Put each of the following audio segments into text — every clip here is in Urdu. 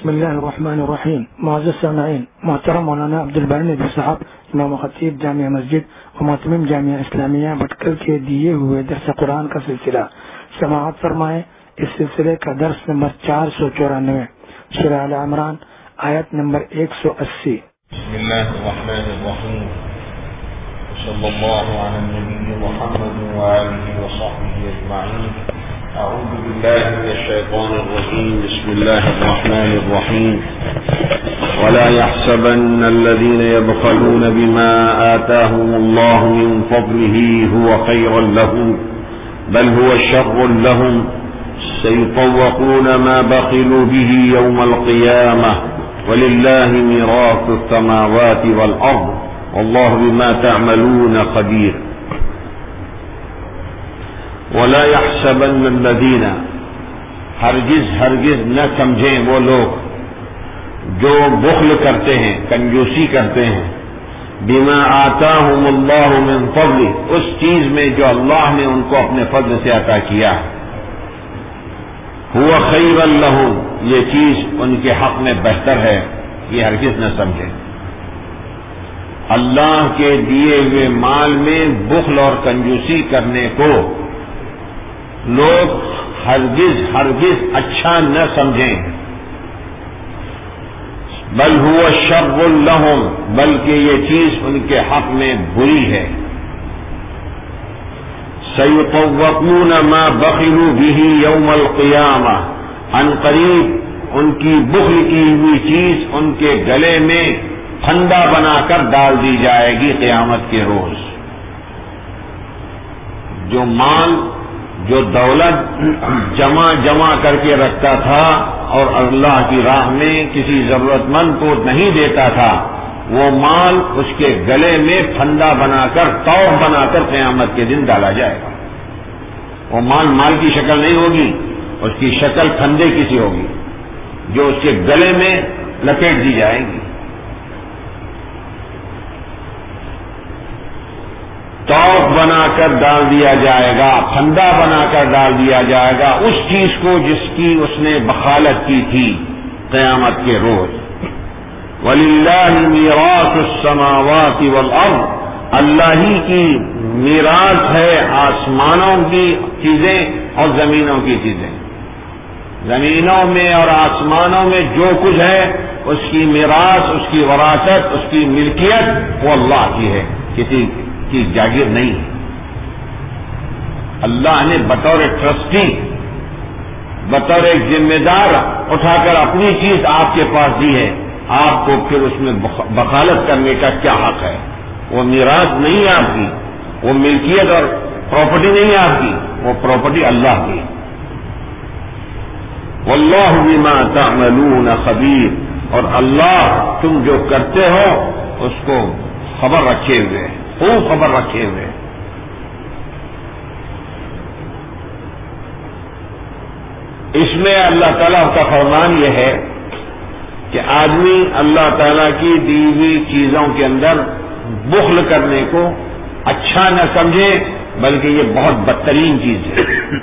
بسم اللہ الرحمن الرحیم. معزز سامعین، محترم مولانا عبدالباری ندوی صاحب، امام خطیب جامعہ مسجد و محتمم جامعہ اسلامیہ بٹکل کے دیے ہوئے درس قرآن کا سلسلہ سماعت فرمائیں. اس سلسلے کا درس نمبر 494، سورہ آل عمران، آیت نمبر 180. بسم اللہ الرحمن الرحیم. صلی اللہ علی النبی محمد وآلہ وصحبہ اجمعین. اعوذ باللہ من الشیطان الرجیم. بسم اللہ الرحمن الرحیم. ولا يحسبن الذين يبخلون بما آتاهم الله من فضله هو خيرا لهم بل هو شر لهم سيطوقون ما بخلوا به يوم القيامة ولله ميراث السماوات والأرض والله بما تعملون خبير. ولا يحسبن الذين، ہرگز نہ سمجھیں وہ لوگ جو بخل کرتے ہیں، کنجوسی کرتے ہیں، بما آتاهم اللہ من فضل، اس چیز میں جو اللہ نے ان کو اپنے فضل سے عطا کیا ہے، هو خیرا لهم، یہ چیز ان کے حق میں بہتر ہے، یہ ہرگز نہ سمجھیں. اللہ کے دیے ہوئے مال میں بخل اور کنجوسی کرنے کو لوگ ہرگز اچھا نہ سمجھیں. بل هو شر لهم، بلکہ یہ چیز ان کے حق میں بری ہے. سيطوقون ما بخلوا به يوم القيامة، ان قریب ان کی بخل کی ہوئی چیز ان کے گلے میں پھندا بنا کر ڈال دی جائے گی قیامت کے روز. جو مال، جو دولت جمع کر کے رکھتا تھا اور اللہ کی راہ میں کسی ضرورت مند کو نہیں دیتا تھا، وہ مال اس کے گلے میں پھندا بنا کر، توق بنا کر قیامت کے دن ڈالا جائے گا. وہ مال کی شکل نہیں ہوگی، اس کی شکل پھندے کی سی ہوگی جو اس کے گلے میں لپیٹ دی جائے گی. توق بنا کر ڈال دیا جائے گا، پھندا بنا کر ڈال دیا جائے گا اس چیز کو جس کی اس نے بخالت کی تھی قیامت کے روز. وَلِلَّهِ مِيرَاثُ السَّمَاوَاتِ وَالْأَرْضِ، اللہ ہی کی میراث ہے آسمانوں کی چیزیں اور زمینوں کی چیزیں. زمینوں میں اور آسمانوں میں جو کچھ ہے اس کی میراث، اس کی وراثت، اس کی ملکیت وہ اللہ کی ہے، کسی کی جاگیر نہیں. اللہ نے بطور ٹرسٹی، بطور ایک ذمہ دار اٹھا کر اپنی چیز آپ کے پاس دی ہے. آپ کو پھر اس میں بخالت کرنے کا کیا حق ہے؟ وہ میراث نہیں ہے آپ کی، وہ ملکیت اور پراپرٹی نہیں ہے آپ کی، وہ پراپرٹی اللہ کی. واللہ بما تعملون خبیر، اور اللہ تم جو کرتے ہو اس کو خبر رکھے ہوئے، خوب خبر رکھے ہوئے. اس میں اللہ تعالیٰ کا فرمان یہ ہے کہ آدمی اللہ تعالیٰ کی دی ہوئی چیزوں کے اندر بخل کرنے کو اچھا نہ سمجھے، بلکہ یہ بہت بدترین چیز ہے.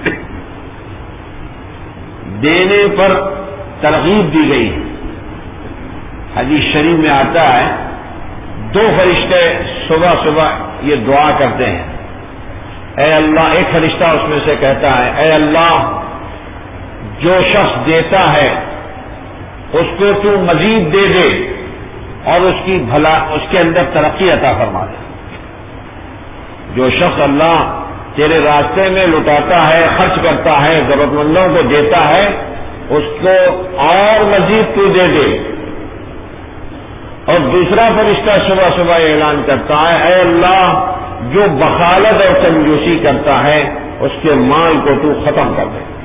دینے پر ترغیب دی گئی ہے. حدیث شریف میں آتا ہے، دو فرشتے صبح یہ دعا کرتے ہیں، اے اللہ. ایک فرشتہ اس میں سے کہتا ہے، اے اللہ، جو شخص دیتا ہے اس کو تو مزید دے دے اور اس کے اندر ترقی عطا فرما دے. جو شخص اللہ تیرے راستے میں لٹاتا ہے، خرچ کرتا ہے، ضرورت مندوں کو دیتا ہے، اس کو اور مزید تو دے دے. اور دوسرا فرشتہ صبح اعلان کرتا ہے، اے اللہ، جو بخالت اور کنجوسی کرتا ہے اس کے مال کو تو ختم کر دے.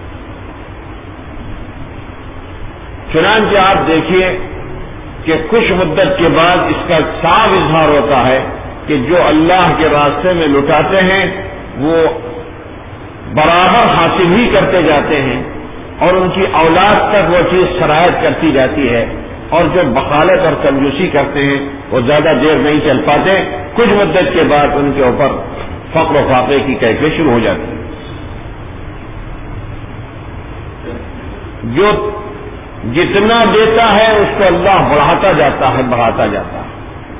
چنانچہ آپ دیکھیے کہ کچھ مدت کے بعد اس کا صاف اظہار ہوتا ہے کہ جو اللہ کے راستے میں لٹاتے ہیں وہ برابر حاصل ہی کرتے جاتے ہیں اور ان کی اولاد تک وہ چیز سرایت کرتی جاتی ہے. اور جو بخالت اور کنجوسی کرتے ہیں وہ زیادہ دیر نہیں چل پاتے، کچھ مدت کے بعد ان کے اوپر فقر و فاقے کی کیفیت شروع ہو جاتی ہے. جو جتنا دیتا ہے اس کو اللہ بڑھاتا جاتا ہے، بڑھاتا جاتا ہے،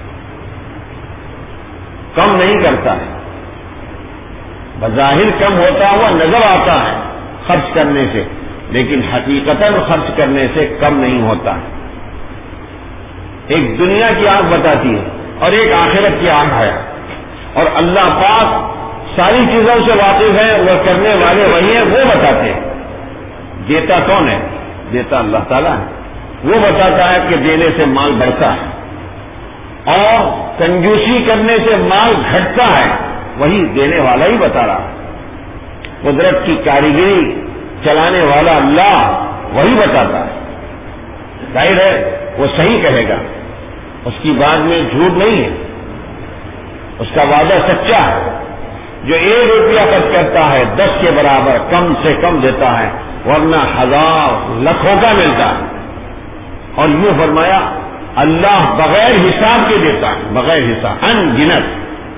کم نہیں کرتا ہے۔ بظاہر کم ہوتا ہوا نظر آتا ہے خرچ کرنے سے، لیکن حقیقتاً خرچ کرنے سے کم نہیں ہوتا ہے۔ ایک دنیا کی آنکھ بتاتی ہے اور ایک آخرت کی آنکھ ہے، اور اللہ پاک ساری چیزوں سے واقف ہے، وہ کرنے والے وہی ہیں، وہ بتاتے ہیں۔ دیتا کون ہے؟ دیتا اللہ تعالیٰ ہے، وہ بتاتا ہے کہ دینے سے مال بڑھتا ہے، اور کنجوسی کرنے سے مال گھٹتا ہے، وہی دینے والا ہی بتا رہا ہے۔ قدرت کی کاریگری چلانے والا اللہ وہی بتاتا ہے۔ ظاہر ہے وہ صحیح کہے گا، اس کی بات میں جھوٹ نہیں ہے، اس کا وعدہ سچا ہے۔ جو 1 روپیہ خرچ کرتا ہے 10 کے برابر کم سے کم دیتا ہے، ورنہ ہزار لاکھوں کا ملتا ہے۔ اور یوں فرمایا اللہ بغیر حساب کے دیتا ہے، بغیر حساب، ان گنت۔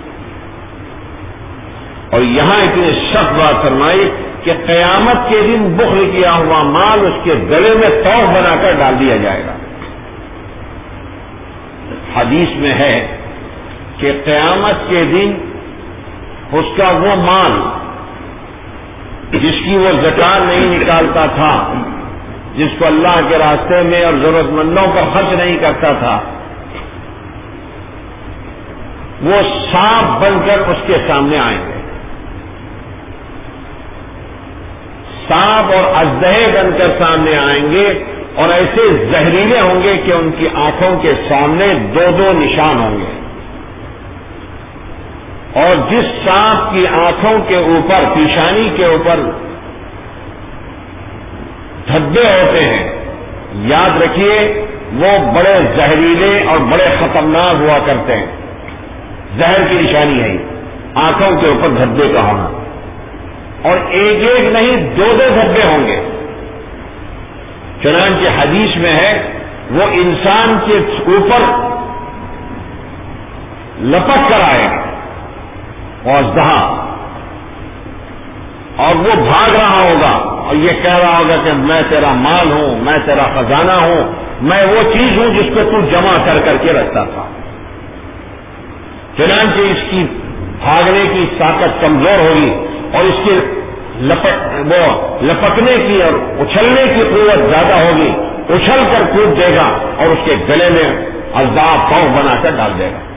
اور یہاں اتنی سخت بات فرمائی کہ قیامت کے دن بخل کیا ہوا مال اس کے گلے میں توق بنا کر ڈال دیا جائے گا۔ حدیث میں ہے کہ قیامت کے دن اس کا وہ مال جس کی وہ زکات نہیں نکالتا تھا، جس کو اللہ کے راستے میں اور ضرورت مندوں پر خرچ نہیں کرتا تھا، وہ سانپ بن کر اس کے سامنے آئیں گے، سانپ اور اژدہے بن کر سامنے آئیں گے، اور ایسے زہریلے ہوں گے کہ ان کی آنکھوں کے سامنے 2 نشان ہوں گے، اور جس سانپ کی آنکھوں کے اوپر، پیشانی کے اوپر دھبے ہوتے ہیں، یاد رکھیے وہ بڑے زہریلے اور بڑے خطرناک ہوا کرتے ہیں۔ زہر کی نشانی ہے آنکھوں کے اوپر دھبے کا ہونا، اور ایک نہیں 2 دھبے ہوں گے۔ چنانچہ حدیث میں ہے وہ انسان کے اوپر لپک کر آئے گا اژدہا، اور وہ بھاگ رہا ہوگا اور یہ کہہ رہا ہوگا کہ میں تیرا مال ہوں، میں تیرا خزانہ ہوں، میں وہ چیز ہوں جس کو تو جمع کر کے رکھتا تھا۔ چنانچہ اس کی بھاگنے کی طاقت کمزور ہوگی، اور اس کے لپکنے کی اور اچھلنے کی قوت زیادہ ہوگی، اچھل کر کود دے گا اور اس کے گلے میں اژدہا پاؤں بنا کر ڈال دے گا۔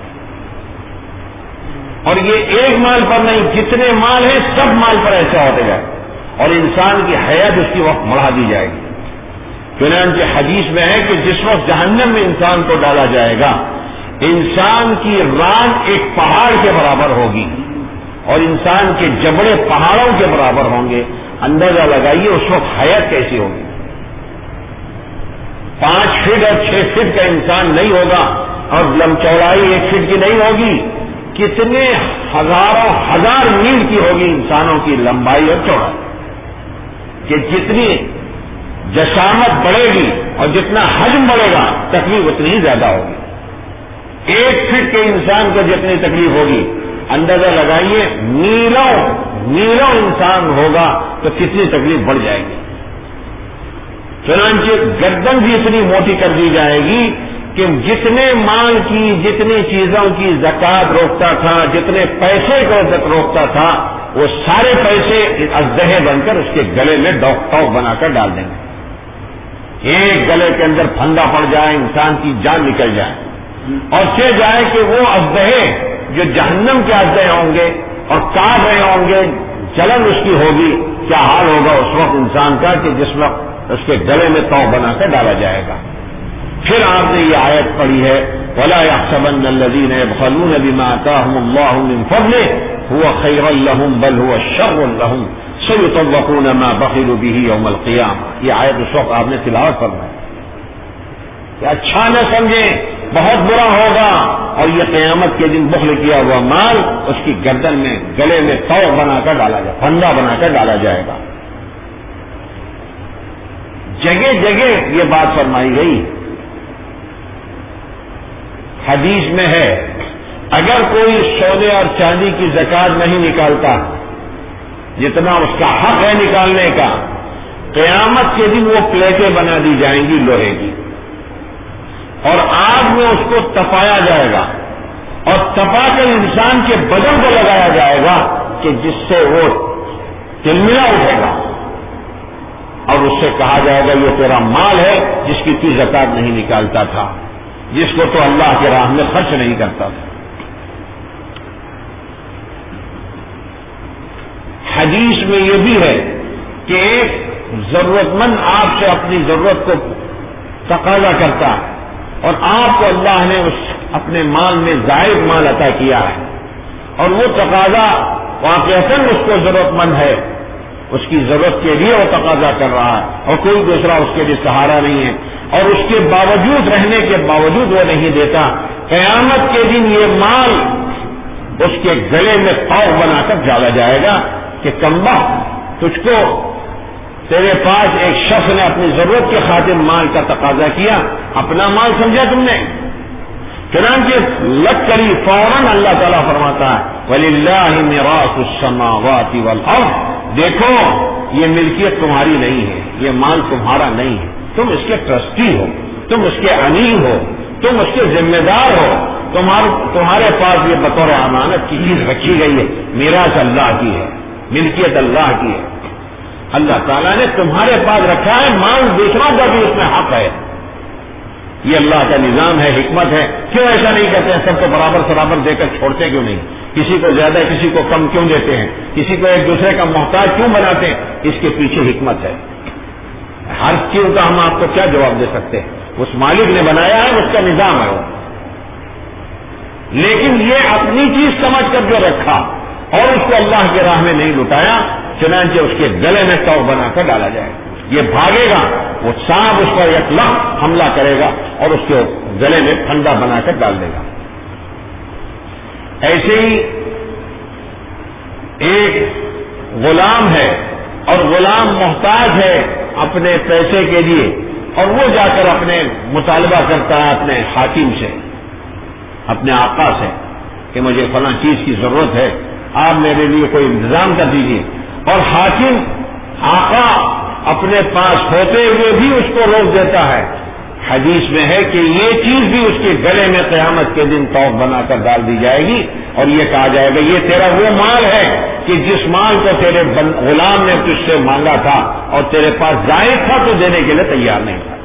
اور یہ ایک مال پر نہیں، جتنے مال ہیں سب مال پر ایسا ہوتے گا، اور انسان کی حیات اس کی وقت بڑھا دی جائے گی۔ چنانچہ حدیث میں ہے کہ جس وقت جہنم میں انسان کو ڈالا جائے گا، انسان کی ران ایک پہاڑ کے برابر ہوگی، اور انسان کے جبڑے پہاڑوں کے برابر ہوں گے۔ اندازہ لگائیے اس وقت حیات کیسی ہوگی۔ 5 فٹ اور 6 فٹ کا انسان نہیں ہوگا، اور لمچوڑائی 1 فٹ کی نہیں ہوگی، کتنے ہزاروں ہزار میل کی ہوگی انسانوں کی لمبائی اور چوڑائی، کہ جتنی جسامت بڑھے گی اور جتنا حجم بڑھے گا تکلیف اتنی ہی زیادہ ہوگی۔ 1 فٹ کے انسان کو جتنی تکلیف ہوگی، اندازہ لگائیے میلوں انسان ہوگا تو کتنی تکلیف بڑھ جائے گی۔ چنانچہ گردن بھی اتنی موٹی کر دی جائے گی کہ جتنے مال کی، جتنی چیزوں کی زکات روکتا تھا، جتنے پیسے کو روکتا تھا، وہ سارے پیسے اژدہے بن کر اس کے گلے میں ٹوق بنا کر ڈال دیں گے۔ ایک گلے کے اندر پھندا پڑ جائے، انسان کی جان نکل جائے، اور چل جائے کہ وہ اژدہے جو جہنم کے اژدہے ہوں گے اور کاٹ رہے ہوں گے، جلن اس کی ہوگی، کیا حال ہوگا اس وقت انسان کا کہ جس وقت اس کے گلے میں ٹوق بنا کر ڈالا جائے گا۔ پھر آپ نے یہ آیت پڑھی ہے وَلَا يَحْسَبَنَّ الَّذِينَ يَبْخَلُونَ بِمَا آتَاهُمُ اللَّهُ مِنْ فَضْلِهِ هُوَ خَيْرًا لَهُمْ بَلْ هُوَ شَرٌّ لَهُمْ سَيُطَوَّقُونَ مَا بَخِلُوا بِهِ يَوْمَ الْقِيَامَةِ۔ یہ آیت اس وقت آپ نے تلاوت فرمائی کہ اچھا نہ سمجھیں، بہت برا ہوگا، اور یہ قیامت کے دن بخل کیا ہوا مال اس کی گردن میں، گلے میں توق بنا کر ڈالا جائے، پھندا بنا کر ڈالا جائے گا۔ جگہ جگہ یہ بات فرمائی گئی۔ حدیث میں ہے اگر کوئی سونے اور چاندی کی زکات نہیں نکالتا جتنا اس کا حق ہے نکالنے کا، قیامت کے دن وہ پلیٹیں بنا دی جائیں گی لوہے کی، اور آگ میں اس کو تپایا جائے گا، اور تپا کر انسان کے بدن کو لگایا جائے گا کہ جس سے وہ تلملا اٹھے گا، اور اس سے کہا جائے گا یہ تیرا مال ہے جس کی تو زکات نہیں نکالتا تھا، جس کو تو اللہ کے راہ میں خرچ نہیں کرتا تھا۔ حدیث میں یہ بھی ہے کہ ایک ضرورت مند آپ سے اپنی ضرورت کو تقاضا کرتا ہے، اور آپ کو اللہ نے اس اپنے مال میں زائد مال عطا کیا ہے، اور وہ تقاضا واقعتاً اس کو ضرورت مند ہے، اس کی ضرورت کے لیے وہ تقاضا کر رہا ہے، اور کوئی دوسرا اس کے لیے سہارا نہیں ہے، اور اس کے باوجود رہنے کے باوجود وہ نہیں دیتا۔ قیامت کے دن یہ مال اس کے گلے میں پاؤ بنا کر ڈالا جائے گا کہ کمبخت، تجھ کو تیرے پاس ایک شخص نے اپنی ضرورت کے خاطر مال کا تقاضا کیا، اپنا مال سمجھا تم نے، چنانچہ لگ کری فوراً اللہ تعالیٰ فرماتا ہے وَلِلَّهِ مِيرَاثُ السَّمَاوَاتِ وَالْأَرْضِ، دیکھو یہ ملکیت تمہاری نہیں ہے، یہ مال تمہارا نہیں ہے، تم اس کے ٹرسٹی ہو، تم اس کے امین ہو، تم اس کے ذمہ دار ہو، تمہارے پاس یہ بطور امانت کی چیز رکھی گئی ہے، میراث اللہ کی ہے، ملکیت اللہ کی ہے، اللہ تعالیٰ نے تمہارے پاس رکھا ہے، مال دوسروں کا بھی اس میں حق ہے، یہ اللہ کا نظام ہے، حکمت ہے۔ کیوں ایسا نہیں کرتے ہیں؟ سب کو برابر دے کر چھوڑتے کیوں نہیں؟ کسی کو زیادہ کسی کو کم کیوں دیتے ہیں؟ کسی کو ایک دوسرے کا محتاج کیوں بناتے ہیں؟ اس کے پیچھے حکمت ہے۔ ہر چیز کا ہم آپ کو کیا جواب دے سکتے ہیں؟ اس مالک نے بنایا ہے، اس کا نظام ہے وہ، لیکن یہ اپنی چیز سمجھ کر جو رکھا اور اس کو اللہ کے راہ میں نہیں لٹایا، چنانچہ اس کے گلے میں تو بنا کر ڈالا جائے، یہ بھاگے گا، وہ سانپ اس پر یک لخت حملہ کرے گا اور اس کے گلے میں پھندا بنا کر ڈال دے گا۔ ایسے ہی ایک غلام ہے اور غلام محتاج ہے اپنے پیسے کے لیے، اور وہ جا کر اپنے مطالبہ کرتا ہے اپنے حاکم سے، اپنے آقا سے کہ مجھے فلاں چیز کی ضرورت ہے، آپ میرے لیے کوئی انتظام کر دیجیے، اور حاکم آقا اپنے پاس ہوتے ہوئے بھی اس کو روک دیتا ہے۔ حدیث میں ہے کہ یہ چیز بھی اس کے گلے میں قیامت کے دن توق بنا کر ڈال دی جائے گی، اور یہ کہا جائے گا یہ تیرا وہ مال ہے کہ جس مال کو تیرے غلام نے تجھ سے مانگا تھا اور تیرے پاس زائد تھا تو دینے کے لیے تیار نہیں تھا۔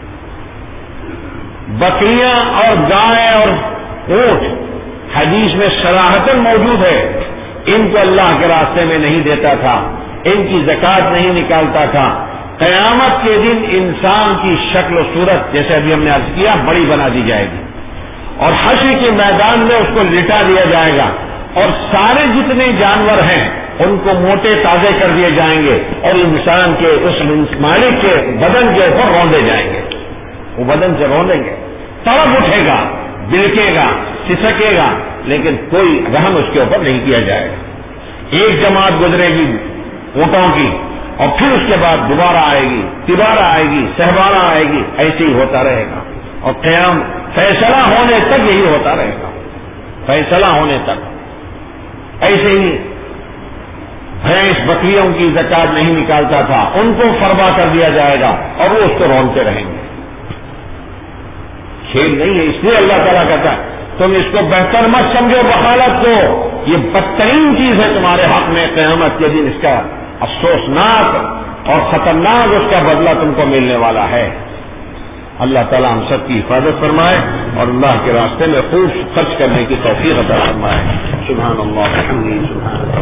بکریاں اور گائے اور اونٹ حدیث میں صراحتاً موجود ہے، ان کو اللہ کے راستے میں نہیں دیتا تھا، ان کی زکات نہیں نکالتا تھا۔ قیامت کے دن انسان کی شکل و صورت، جیسے ابھی ہم نے عرض کیا، بڑی بنا دی جائے گی، اور حشر کے میدان میں اس کو لٹا دیا جائے گا، اور سارے جتنے جانور ہیں ان کو موٹے تازے کر دیے جائیں گے، اور انسان کے اس مالک کے بدن کے اوپر روندے جائیں گے، وہ بدن سے روندیں گے، تڑپ اٹھے گا، بلکے گا، سسکے گا، لیکن کوئی رحم اس کے اوپر نہیں کیا جائے گا۔ ایک جماعت گزرے گی اونٹوں کی، اور پھر اس کے بعد دوبارہ آئے گی، تیبارہ آئے گی، سہبارہ آئے گی، ایسے ہی ہوتا رہے گا، اور قیام فیصلہ ہونے تک یہی ہوتا رہے گا، فیصلہ ہونے تک۔ ایسے ہی بھینس بکریوں کی زکات نہیں نکالتا تھا، ان کو فرما کر دیا جائے گا، اور وہ اس کو رونتے رہیں گے۔ کھیل نہیں ہے، اس لیے اللہ تعالیٰ کہتا ہے تم اس کو بہتر مت سمجھو بخالت کو، یہ بدترین چیز ہے تمہارے حق میں، قیامت کے دن اس کا افسوسناک اور خطرناک اس کا بدلہ تم کو ملنے والا ہے۔ اللہ تعالیٰ ہم سب کی حفاظت فرمائے اور اللہ کے راستے میں خوب خرچ کرنے کی توفیق عطا فرمائے۔ سبحان اللہ، الحمد للہ۔